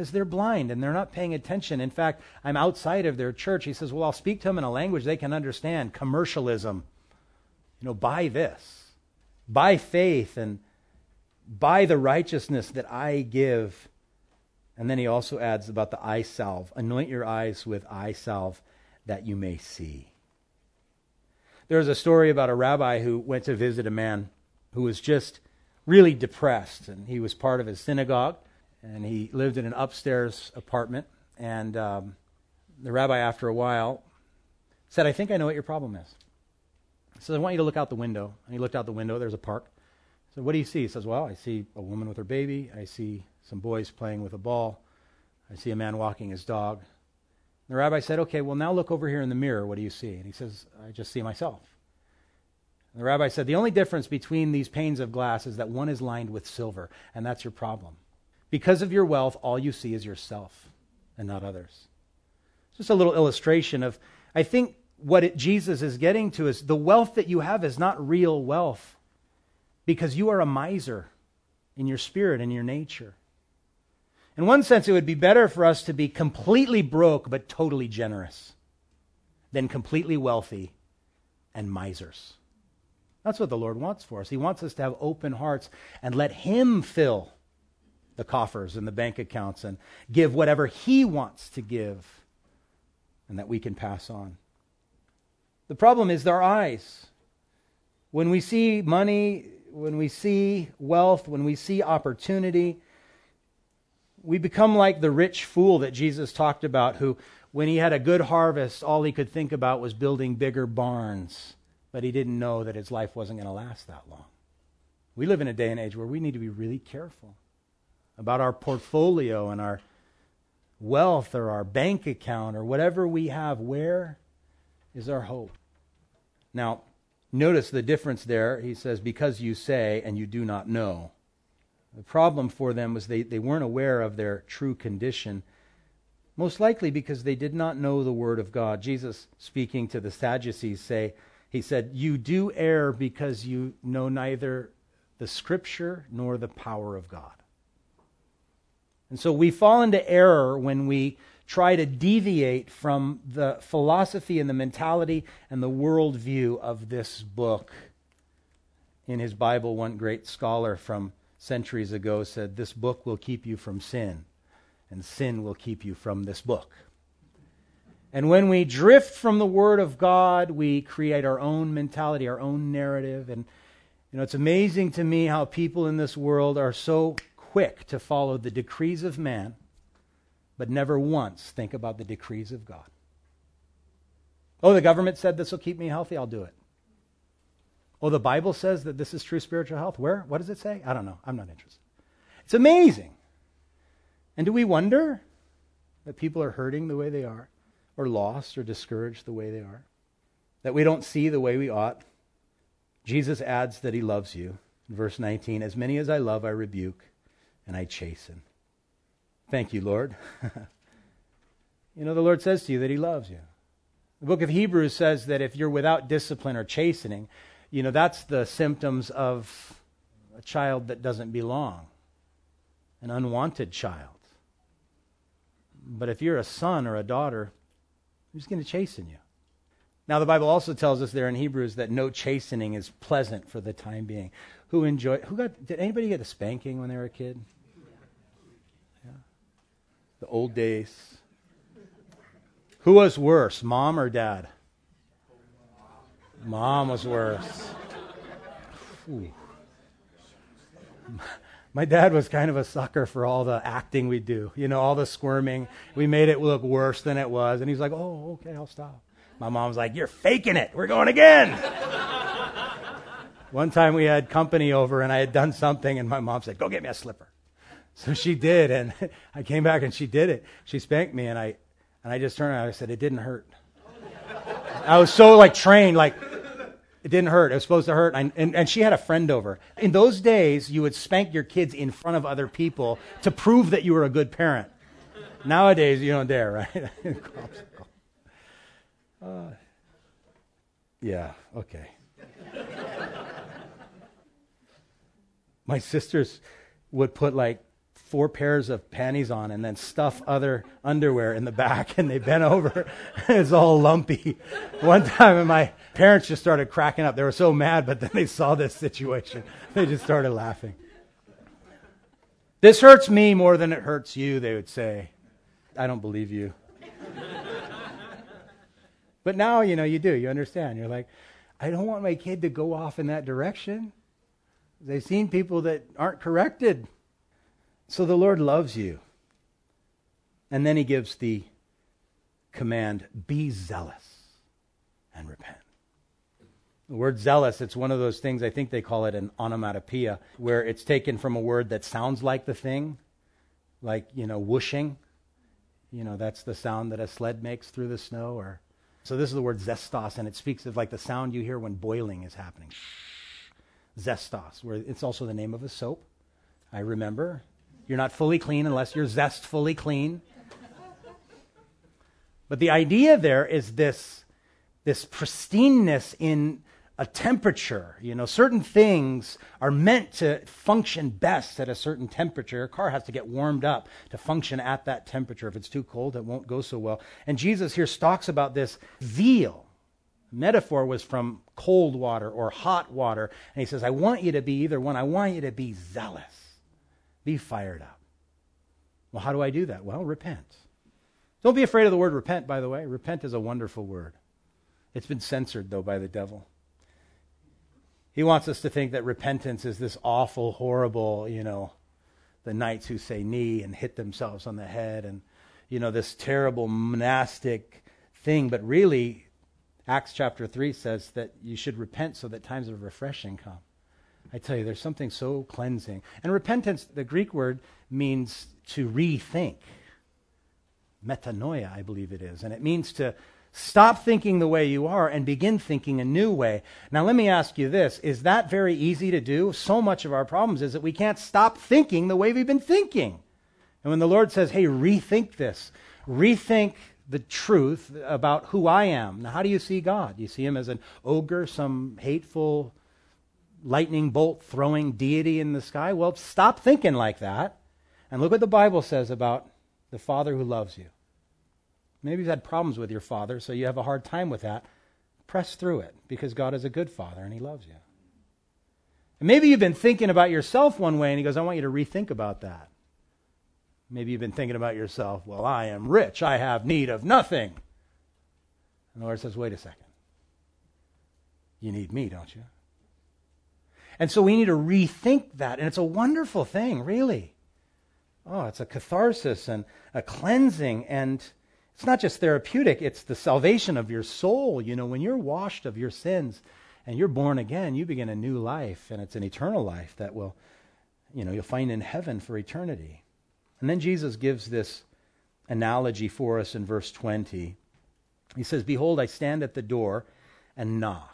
because they're blind and they're not paying attention. In fact, I'm outside of their church. He says, well, I'll speak to them in a language they can understand. Commercialism. You know, buy this. Buy faith and buy the righteousness that I give. And then he also adds about the eye salve. Anoint your eyes with eye salve that you may see. There's a story about a rabbi who went to visit a man who was just really depressed. And he was part of his synagogue. And he lived in an upstairs apartment. And um, the rabbi, after a while, said, I think I know what your problem is. He says, I want you to look out the window. And he looked out the window. There's a park. So what do you see? He says, well, I see a woman with her baby. I see some boys playing with a ball. I see a man walking his dog. And the rabbi said, okay, well, now look over here in the mirror. What do you see? And he says, I just see myself. And the rabbi said, the only difference between these panes of glass is that one is lined with silver, and that's your problem. Because of your wealth, all you see is yourself and not others. Just a little illustration of, I think what it, Jesus is getting to is the wealth that you have is not real wealth because you are a miser in your spirit and your nature. In one sense, it would be better for us to be completely broke but totally generous than completely wealthy and misers. That's what the Lord wants for us. He wants us to have open hearts and let Him fill the coffers and the bank accounts and give whatever He wants to give and that we can pass on. The problem is our eyes. When we see money, when we see wealth, when we see opportunity, we become like the rich fool that Jesus talked about who, when he had a good harvest, all he could think about was building bigger barns, but he didn't know that his life wasn't going to last that long. We live in a day and age where we need to be really careful about our portfolio and our wealth or our bank account or whatever we have. Where is our hope? Now, notice the difference there. He says, because you say and you do not know. The problem for them was they, they weren't aware of their true condition, most likely because they did not know the Word of God. Jesus, speaking to the Sadducees, say, he said, you do err because you know neither the Scripture nor the power of God. And so we fall into error when we try to deviate from the philosophy and the mentality and the worldview of this book. In his Bible, one great scholar from centuries ago said, this book will keep you from sin, and sin will keep you from this book. And when we drift from the Word of God, we create our own mentality, our own narrative. And you know, it's amazing to me how people in this world are so quick to follow the decrees of man, but never once think about the decrees of God. Oh, the government said this will keep me healthy, I'll do it. Oh, the Bible says that this is true spiritual health. Where? What does it say? I don't know. I'm not interested. It's amazing. And do we wonder that people are hurting the way they are, or lost or discouraged the way they are? That we don't see the way we ought? Jesus adds that He loves you. In verse nineteen, as many as I love, I rebuke and I chasten. Thank you, Lord. You know, the Lord says to you that He loves you. The book of Hebrews says that if you're without discipline or chastening, you know, that's the symptoms of a child that doesn't belong, an unwanted child. But if you're a son or a daughter, He's going to chasten you. Now, the Bible also tells us there in Hebrews that no chastening is pleasant for the time being. Who enjoy? Who got? Did anybody get a spanking when they were a kid? Yeah. The old days. Who was worse, mom or dad? Mom was worse. Ooh. My dad was kind of a sucker for all the acting we do. You know, all the squirming. We made it look worse than it was. And he's like, oh, okay, I'll stop. My mom's like, you're faking it. We're going again. One time we had company over and I had done something and my mom said, go get me a slipper. So she did, and I came back and she did it. She spanked me and I and I just turned around and I said, it didn't hurt. I was so like trained, like it didn't hurt. It was supposed to hurt. And, and, and she had a friend over. In those days, you would spank your kids in front of other people to prove that you were a good parent. Nowadays, you don't dare, right? uh, yeah, okay. My sisters would put like four pairs of panties on and then stuff other underwear in the back, and they bent over. It's all lumpy. One time, and my parents just started cracking up. They were so mad, but then they saw this situation. They just started laughing. This hurts me more than it hurts you, they would say. I don't believe you. But now, you know, you do. You understand. You're like, I don't want my kid to go off in that direction. They've seen people that aren't corrected. So the Lord loves you. And then he gives the command, be zealous and repent. The word zealous, it's one of those things, I think they call it an onomatopoeia, where it's taken from a word that sounds like the thing, like, you know, whooshing. You know, that's the sound that a sled makes through the snow. Or so this is the word zestos, and it speaks of like the sound you hear when boiling is happening. Zestos, where it's also the name of a soap. I remember. You're not fully clean unless you're zestfully clean. But the idea there is this, this pristineness in a temperature. You know, certain things are meant to function best at a certain temperature. A car has to get warmed up to function at that temperature. If it's too cold, it won't go so well. And Jesus here talks about this zeal. Metaphor was from cold water or hot water. And he says, I want you to be either one. I want you to be zealous. Be fired up. Well, how do I do that? Well, repent. Don't be afraid of the word repent, by the way. Repent is a wonderful word. It's been censored, though, by the devil. He wants us to think that repentance is this awful, horrible, you know, the knights who say knee and hit themselves on the head and, you know, this terrible monastic thing. But really, Acts chapter three says that you should repent so that times of refreshing come. I tell you, there's something so cleansing. And repentance, the Greek word, means to rethink. Metanoia, I believe it is. And it means to stop thinking the way you are and begin thinking a new way. Now, let me ask you this. Is that very easy to do? So much of our problems is that we can't stop thinking the way we've been thinking. And when the Lord says, hey, rethink this, rethink the truth about who I am. Now, how do you see God? You see him as an ogre, some hateful lightning bolt throwing deity in the sky? Well, stop thinking like that and look what the Bible says about the Father who loves you. Maybe you've had problems with your father, so you have a hard time with that. Press through it because God is a good Father and he loves you. And maybe you've been thinking about yourself one way and he goes, I want you to rethink about that. Maybe you've been thinking about yourself, well, I am rich. I have need of nothing. And the Lord says, wait a second. You need me, don't you? And so we need to rethink that. And it's a wonderful thing, really. Oh, it's a catharsis and a cleansing. And it's not just therapeutic. It's the salvation of your soul. You know, when you're washed of your sins and you're born again, you begin a new life. And it's an eternal life that will, you know, you'll find in heaven for eternity. And then Jesus gives this analogy for us in verse twenty. He says, behold, I stand at the door and knock.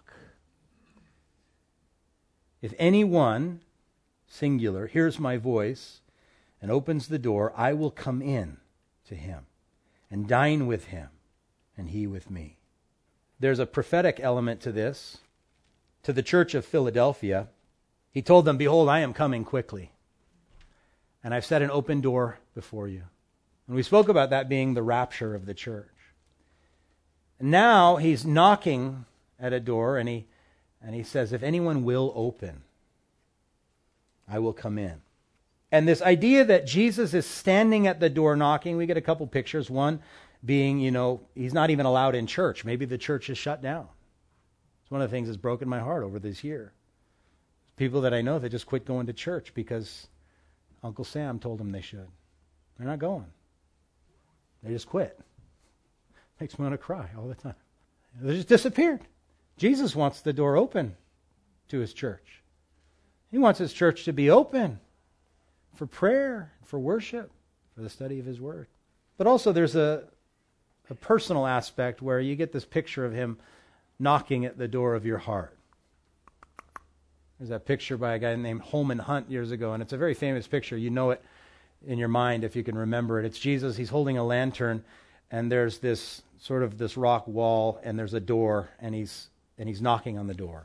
If anyone, singular, hears my voice and opens the door, I will come in to him and dine with him and he with me. There's a prophetic element to this. To the church of Philadelphia, he told them, behold, I am coming quickly. And I've set an open door before you. And we spoke about that being the rapture of the church. And now he's knocking at a door and he And he says, if anyone will open, I will come in. And this idea that Jesus is standing at the door knocking, we get a couple pictures. One being, you know, he's not even allowed in church. Maybe the church is shut down. It's one of the things that's broken my heart over this year. People that I know that just quit going to church because Uncle Sam told them they should. They're not going. They just quit. Makes me want to cry all the time. They just disappeared. Jesus wants the door open to his church. He wants his church to be open for prayer, for worship, for the study of his word. But also there's a, a personal aspect where you get this picture of him knocking at the door of your heart. There's that picture by a guy named Holman Hunt years ago, and it's a very famous picture. You know it in your mind if you can remember it. It's Jesus, he's holding a lantern, and there's this sort of this rock wall, and there's a door, and he's and he's knocking on the door.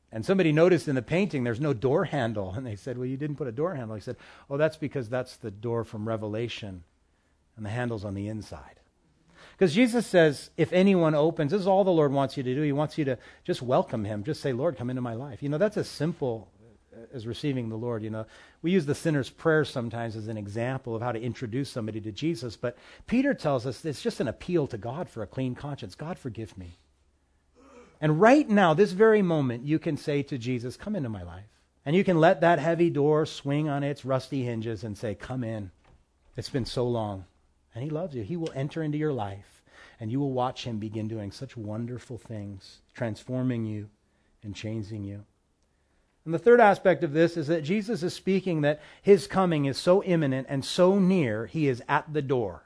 And somebody noticed in the painting there's no door handle. And they said, well, you didn't put a door handle. He said, oh, that's because that's the door from Revelation, and the handle's on the inside. Because Jesus says, if anyone opens, this is all the Lord wants you to do. He wants you to just welcome him. Just say, Lord, come into my life. You know, that's as simple as receiving the Lord. You know, we use the sinner's prayer sometimes as an example of how to introduce somebody to Jesus. But Peter tells us it's just an appeal to God for a clean conscience. God, forgive me. And right now, this very moment, you can say to Jesus, come into my life. And you can let that heavy door swing on its rusty hinges and say, come in. It's been so long. And he loves you. He will enter into your life, and you will watch him begin doing such wonderful things, transforming you and changing you. And the third aspect of this is that Jesus is speaking that his coming is so imminent and so near, he is at the door.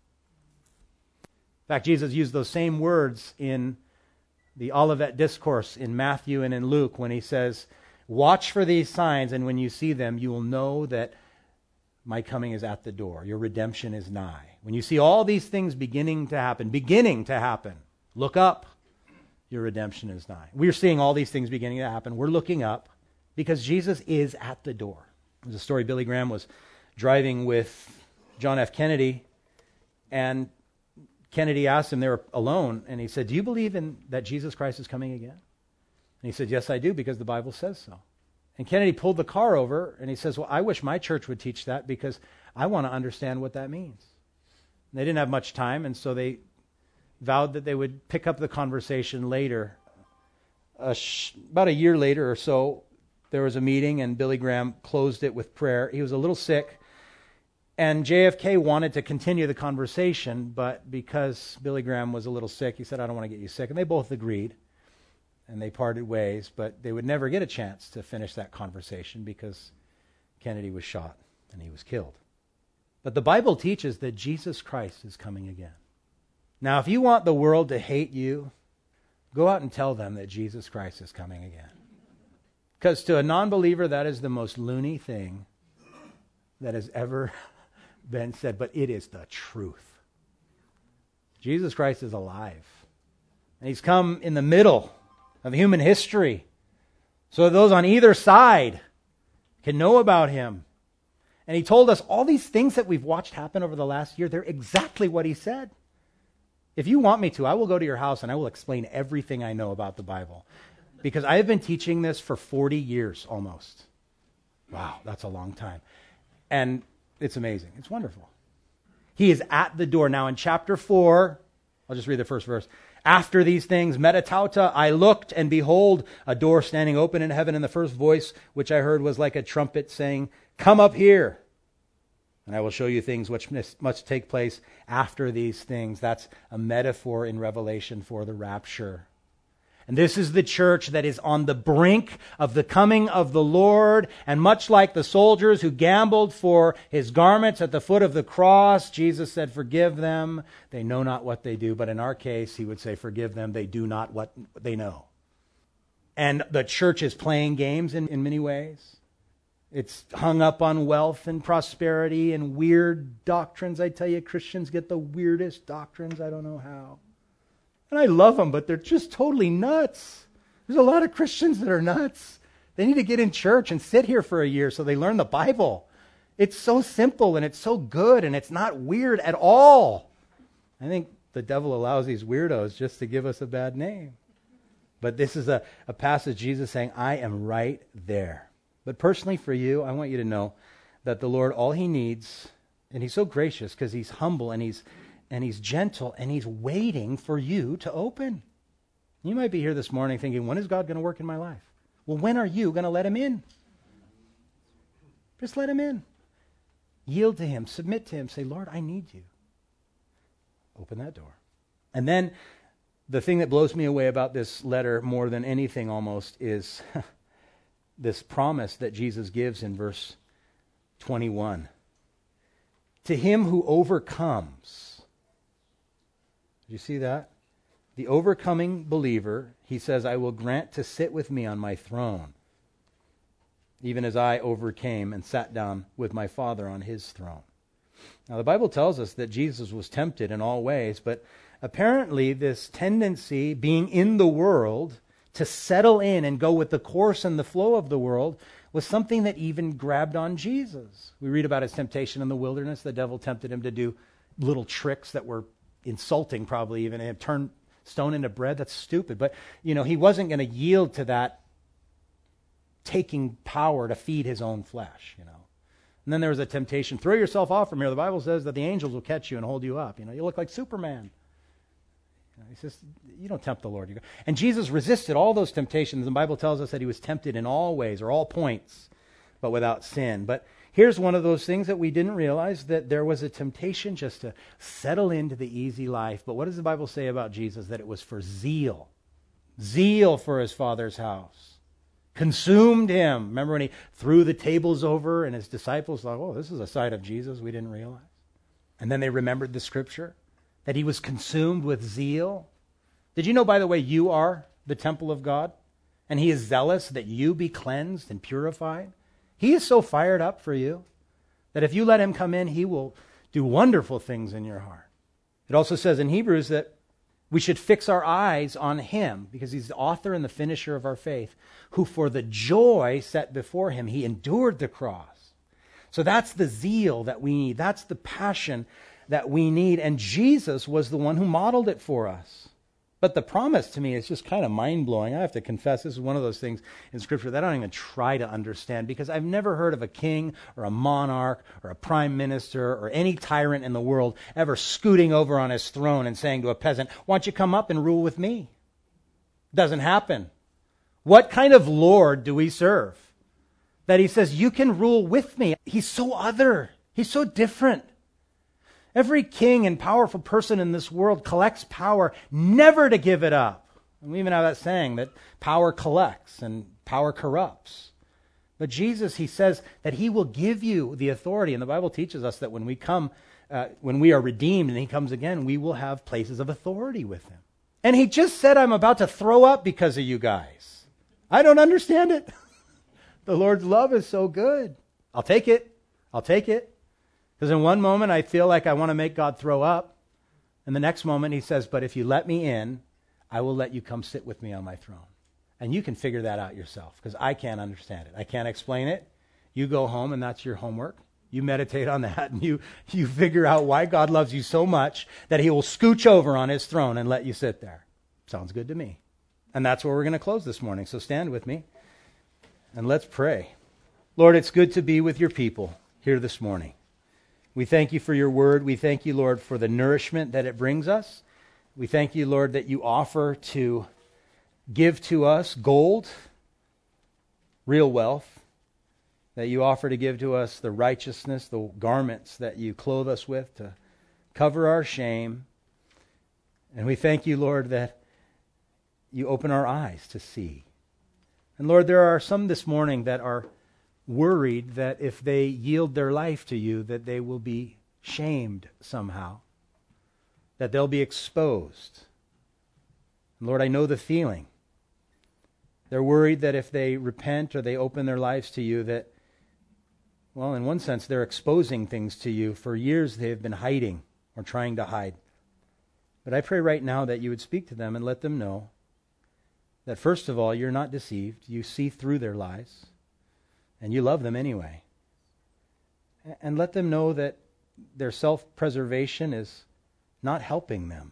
In fact, Jesus used those same words in the Olivet Discourse in Matthew and in Luke when he says, watch for these signs, and when you see them, you will know that my coming is at the door. Your redemption is nigh. When you see all these things beginning to happen, beginning to happen, look up. Your redemption is nigh. We're seeing all these things beginning to happen. We're looking up because Jesus is at the door. There's a story. Billy Graham was driving with John F. Kennedy, and Kennedy asked him, they were alone, and he said, do you believe in that Jesus Christ is coming again? And he said, yes, I do, because the Bible says so. And Kennedy pulled the car over, and he says, well, I wish my church would teach that because I want to understand what that means. And they didn't have much time, and so they vowed that they would pick up the conversation later. Uh, sh- about a year later or so, there was a meeting, and Billy Graham closed it with prayer. He was a little sick, and J F K wanted to continue the conversation, but because Billy Graham was a little sick, he said, I don't want to get you sick. And they both agreed. And they parted ways, but they would never get a chance to finish that conversation because Kennedy was shot and he was killed. But the Bible teaches that Jesus Christ is coming again. Now, if you want the world to hate you, go out and tell them that Jesus Christ is coming again. Because to a non-believer, that is the most loony thing that has ever been said, but it is the truth. Jesus Christ is alive. And he's come in the middle of human history, so those on either side can know about him. And he told us all these things that we've watched happen over the last year, they're exactly what he said. If you want me to, I will go to your house and I will explain everything I know about the Bible. Because I have been teaching this for forty years almost. Wow, that's a long time. And it's amazing. It's wonderful. He is at the door. Now in chapter four, I'll just read the first verse. After these things, metatauta, I looked, and behold, a door standing open in heaven, and the first voice which I heard was like a trumpet saying, come up here, and I will show you things which must take place after these things. That's a metaphor in Revelation for the rapture. And this is the church that is on the brink of the coming of the Lord. And much like the soldiers who gambled for his garments at the foot of the cross, Jesus said, forgive them. They know not what they do. But in our case, he would say, forgive them. They do not what they know. And the church is playing games in, in many ways. It's hung up on wealth and prosperity and weird doctrines. I tell you, Christians get the weirdest doctrines. I don't know how. And I love them, but they're just totally nuts. There's a lot of Christians that are nuts. They need to get in church and sit here for a year so they learn the Bible. It's so simple and it's so good and it's not weird at all. I think the devil allows these weirdos just to give us a bad name. But this is a, a passage Jesus saying, I am right there. But personally for you, I want you to know that the Lord, all he needs, and he's so gracious because he's humble and he's And he's gentle, and he's waiting for you to open. You might be here this morning thinking, when is God going to work in my life? Well, when are you going to let him in? Just let him in. Yield to him. Submit to him. Say, Lord, I need you. Open that door. And then the thing that blows me away about this letter more than anything almost is this promise that Jesus gives in verse twenty-one. To him who overcomes. Did you see that? The overcoming believer, he says, I will grant to sit with me on my throne, even as I overcame and sat down with my Father on his throne. Now, the Bible tells us that Jesus was tempted in all ways, but apparently this tendency, being in the world, to settle in and go with the course and the flow of the world was something that even grabbed on Jesus. We read about his temptation in the wilderness. The devil tempted him to do little tricks that were insulting, probably even, and turn stone into bread. That's stupid. But, you know, he wasn't going to yield to that taking power to feed his own flesh, you know. And then there was a temptation. Throw yourself off from here. The Bible says that the angels will catch you and hold you up. You know, you look like Superman. You know, he says, you don't tempt the Lord. You go. And Jesus resisted all those temptations. The Bible tells us that he was tempted in all ways or all points, but without sin. But here's one of those things that we didn't realize, that there was a temptation just to settle into the easy life. But what does the Bible say about Jesus? That it was for zeal. Zeal for his Father's house. Consumed him. Remember when he threw the tables over and his disciples thought, oh, this is a side of Jesus we didn't realize. And then they remembered the scripture that he was consumed with zeal. Did you know, by the way, you are the temple of God? And he is zealous that you be cleansed and purified. He is so fired up for you that if you let him come in, he will do wonderful things in your heart. It also says in Hebrews that we should fix our eyes on him because he's the author and the finisher of our faith, who for the joy set before him, he endured the cross. So that's the zeal that we need. That's the passion that we need. And Jesus was the one who modeled it for us. But the promise to me is just kind of mind-blowing. I have to confess, this is one of those things in Scripture that I don't even try to understand, because I've never heard of a king or a monarch or a prime minister or any tyrant in the world ever scooting over on his throne and saying to a peasant, why don't you come up and rule with me? Doesn't happen. What kind of Lord do we serve? That he says, you can rule with me. He's so other. He's so different. Every king and powerful person in this world collects power, never to give it up. And we even have that saying that power collects and power corrupts. But Jesus, he says that he will give you the authority. And the Bible teaches us that when we come, uh, when we are redeemed and he comes again, we will have places of authority with him. And he just said, I'm about to throw up because of you guys. I don't understand it. The Lord's love is so good. I'll take it. I'll take it. Because in one moment I feel like I want to make God throw up. And the next moment he says, but if you let me in, I will let you come sit with me on my throne. And you can figure that out yourself, because I can't understand it. I can't explain it. You go home and that's your homework. You meditate on that and you, you figure out why God loves you so much that he will scooch over on his throne and let you sit there. Sounds good to me. And that's where we're going to close this morning. So stand with me and let's pray. Lord, it's good to be with your people here this morning. We thank you for your word. We thank you, Lord, for the nourishment that it brings us. We thank you, Lord, that you offer to give to us gold, real wealth, that you offer to give to us the righteousness, the garments that you clothe us with to cover our shame. And we thank you, Lord, that you open our eyes to see. And Lord, there are some this morning that are worried that if they yield their life to you, that they will be shamed somehow, that they'll be exposed. And Lord, I know the feeling. They're worried that if they repent or they open their lives to you, that, well, in one sense, they're exposing things to you. For years they have been hiding or trying to hide. But I pray right now that you would speak to them and let them know that, first of all, you're not deceived. You see through their lies. And you love them anyway. And let them know that their self-preservation is not helping them.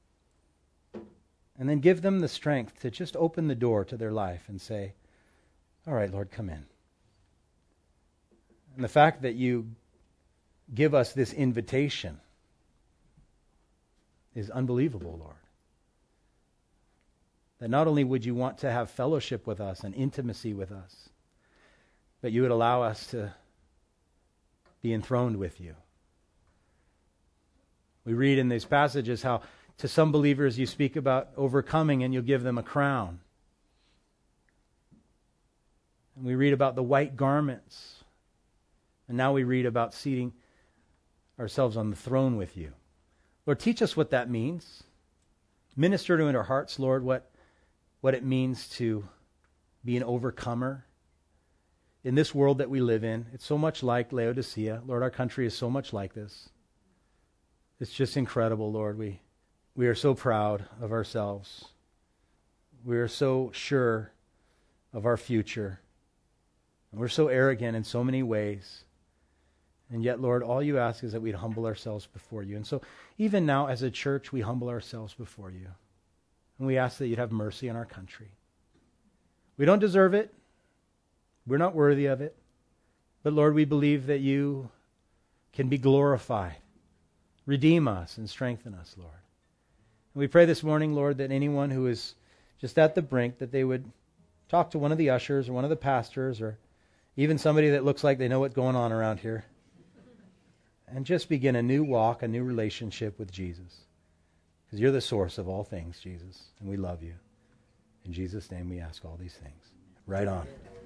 And then give them the strength to just open the door to their life and say, all right, Lord, come in. And the fact that you give us this invitation is unbelievable, Lord. That not only would you want to have fellowship with us and intimacy with us, but you would allow us to be enthroned with you. We read in these passages how to some believers you speak about overcoming and you'll give them a crown. And we read about the white garments. And now we read about seating ourselves on the throne with you. Lord, teach us what that means. Minister to our hearts, Lord, what, what it means to be an overcomer. In this world that we live in, it's so much like Laodicea. Lord, our country is so much like this. It's just incredible, Lord. We, we are so proud of ourselves. we're so sure of our future. And we're so arrogant in so many ways. And yet, Lord, all you ask is that we'd humble ourselves before you. And so even now as a church, we humble ourselves before you. And we ask that you'd have mercy on our country. We don't deserve it. We're not worthy of it. But Lord, we believe that you can be glorified. Redeem us and strengthen us, Lord. And we pray this morning, Lord, that anyone who is just at the brink, that they would talk to one of the ushers or one of the pastors or even somebody that looks like they know what's going on around here and just begin a new walk, a new relationship with Jesus. Because you're the source of all things, Jesus, and we love you. In Jesus' name we ask all these things. Right on.